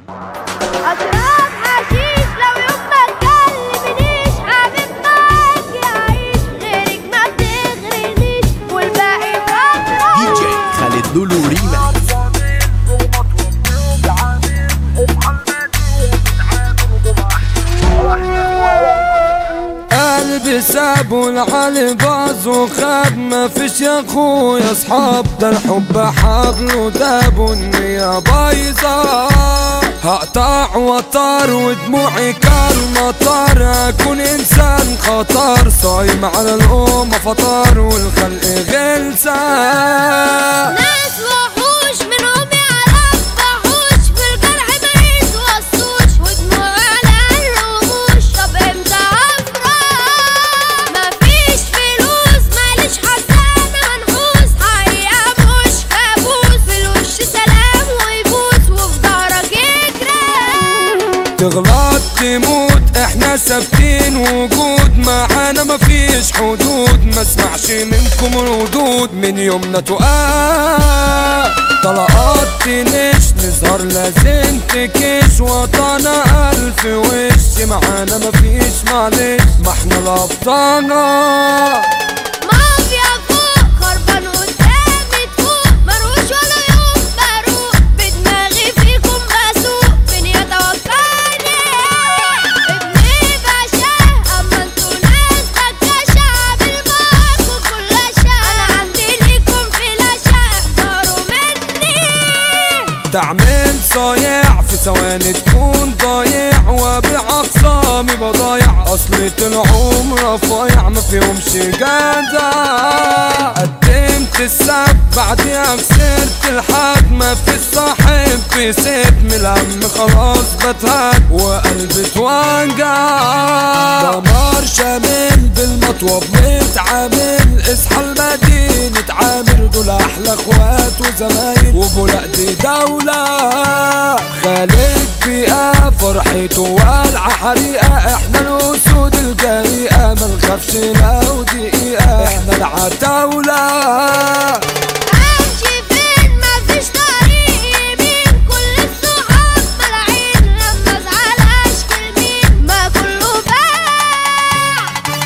أشرب حشيش لو يوم ما تكلمنيش، حبيب معاك يعيش، غيرك ما بتغرنيش والباقي فترة. دي جي خالد لولو ريماكس. قلبي ساب والعلي باظ وخاب، ما فيش يا اخويا اصحاب، ده الحب حبل وداب والنية بايظة. هقطع وطار ودموعي كالمطر، اكون انسان خطر صايم على الامة فطار والخلق غلسة. ناس وحوش منهم يعرف فحوش، في الجرح ما يتوصوش ودموع على الرموش. طب امتى افرح؟ مفيش فلوس ماليش حسانة منحوس، حقيقة مش كابوس، في الوش سلام ويبوس وفي ظهرك يجري. تغلط تموت احنا ثابتين وجود، معانا مفيش حدود، ما اسمعش منكم ردود، من يومنا تقال طلقات تنش، نظهر لازم تكش، وطنا الف وش، معانا مفيش معلش، ما احنا الابطال. مافيا فوق خربان قدامي تفوق، مروش ولا يوم بروق، بدماغي فيكم بسوق، فين يتوكلني ابني باشا، اما انتوا ناس بكاشة، عامل معاكوا كل اشياء، انا عندي ليكم فلاشة، احذروا مني. تعمل صايع في ثواني تكون ضايع، وابيع اخصامي بضايع، اصلي العمر رفايع ما فيهمش جدع. قدمت السب بعديها خسرت الحد، ما في الصاحب في ست، من الهم خلاص بتهد وقلبي اتوجع. دمار شامل بالمطوب متعامل، اصحى المدينة عامر، دول احلى اخوات وزمايل، وبولاق دي دولة. خالد بيئة فرحته والعة حريقة، احنا الاسود الجريئة، ما نخافش لو دقيقة، احنا العتاولة. امشي فين مفيش طريق يمين، كل الصحاب ملاعين، لما ازعل اشكي لمين، ما كله باع.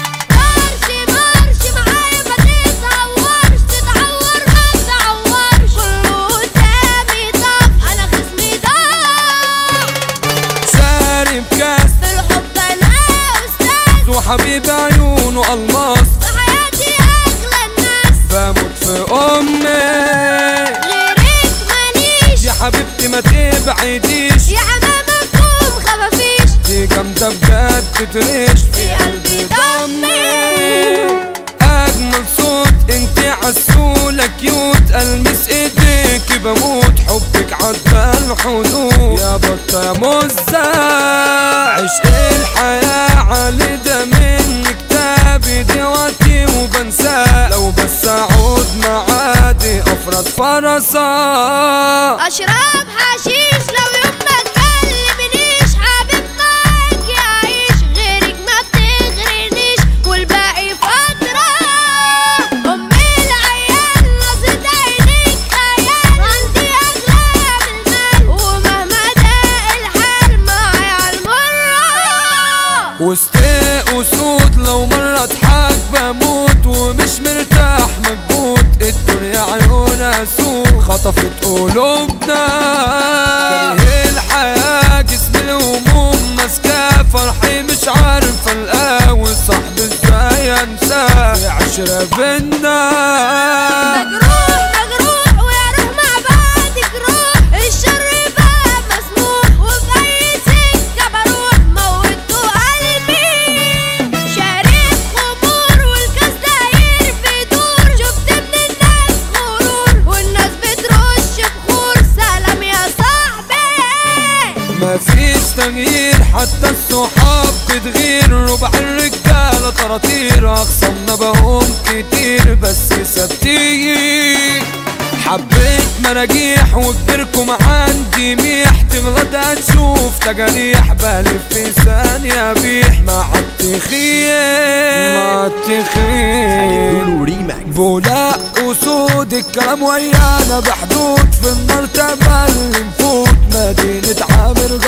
مارش معايا ما تتهورش، تتعور ما تتعورش، كله قدامي طف، انا خصمي ضاع. شارب كاس في الحب انا استاذ، وحبيب عيونه الماس، في حياتي اغلى الناس، بموت في امي. غيرك ماليش، يا حبيبتي ما تبعديش، يا حمامة فوق خفافيش، دي جامدة بجد تريش في قلبي ضمي. اجمل صوت انتي عسولة كيوت، المس ايديكي بموت، حبك عدى الحدود، يا بطة يا مزة. عشق الحياة علي ده من كتابي دلوقتي وبنساه، لو بس اعود معادي افرس فرسا. اشرب حشيش لو يوم ما تكلمنيش، حبيب معاك يعيش، غيرك ما بتغرنيش والباقي فترة. امي العيال نظرة عينيك خيال، عندي اغلى من المال، ومهما ضاق الحال معايا عالمرة. وسط اسود لو مرة اضحك بموت، ومش مرتاح مكبوت، الدنيا عيونها سوق، خطفت قلوبنا. كاره الحياة جسم الهموم ماسكاه، فرحي مش عارف القاه، وصاحبي ازاي انساه، في عشرة بينا. مجروح ويا روح مع بعض جروح، الشر بقى مسموح، وفي اي سكة بروح، موتوا قلبي. شارب خمور والكاس داير بدور، شفت من الناس غرور، والناس بترش بخور، سلام يا صاحبي. مفيش تغيير حتى الصحاب بتغير، ربع الرجالة طراطير، أخصمنا بقوم كتير بس ثابتين. حبيت مراجيح وكبركم عندي ميح، تغلط هتشوف تجاريح، بلف في ثانية بيح، مع التخيل مع التخيل. لولو ريماكس. بولاق اسود الكلام ويانا بحدود، في المرتبة اللي نفوت، مدينة عامر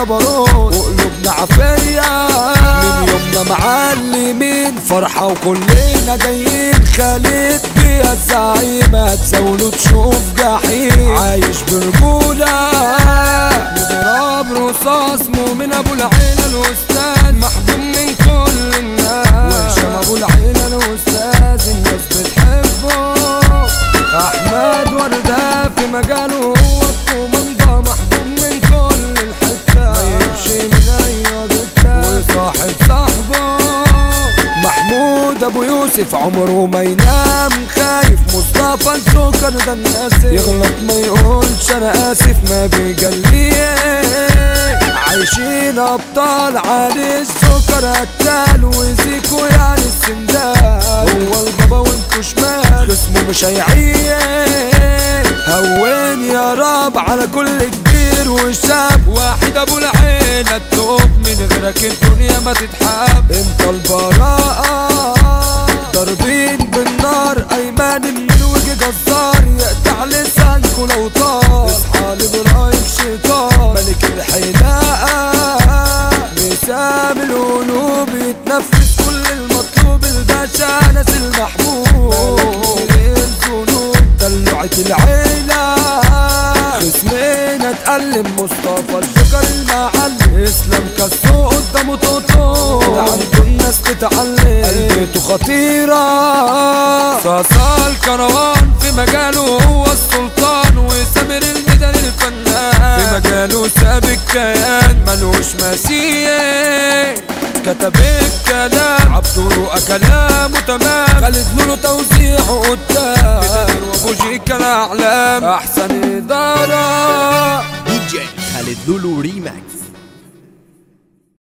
وكلنا جايين خالد بيها الزعيم هتزاوله تشوف جحيم عايش برجولة نضرب رصاص مؤمن ابو العيلة الاستاذ محبوب من كل الناس وهشام ابو العيلة الاستاذ الناس بتحبه احمد وردة في مجاله هو الكوماندا محبوب من كل الحتة ما يمشي من اي حتة وصاحب صاحبه محمود ابو يوسف عمره ما ينام خايف مصطفى السكر ده الناس يغلط ما يقولش انا اسف ما بيجليه عايشين ابطال علي السكر قتال وزيكو يعني السندال هو البابا وانتو شمال خصمه مش هيعيش هون يا رب على كل كبير وشاب واحد ابو العيلة التوب من غيرك الدنيا ما تتحب انت البراءة ضاربين بالنار ايمان من وجه جزار يقطع لسانكو لو طار اصحى لابراهيم شيطان ملك الحلاقة مسام القلوب يتنفس كل المطلوب الباشا ناس المحبوب ملك الذنوب دلوعة العيلة خصمنا اتألم مصطفى الشجر المعلم اسلام كالسوق قدامه توتو عنده الناس تتعلم قلبته خطيرة صاصا الكروان في مجاله هو السلطان وسامر الميدان الفنان في مجاله ساب الكيان ملوش مثيل كتب الكلام عبدو كلامه تمام خالد لولو توزيعه قدام بدر وابوجيكا الاعلام احسن اداره دي جي خالد لولو ريماكس.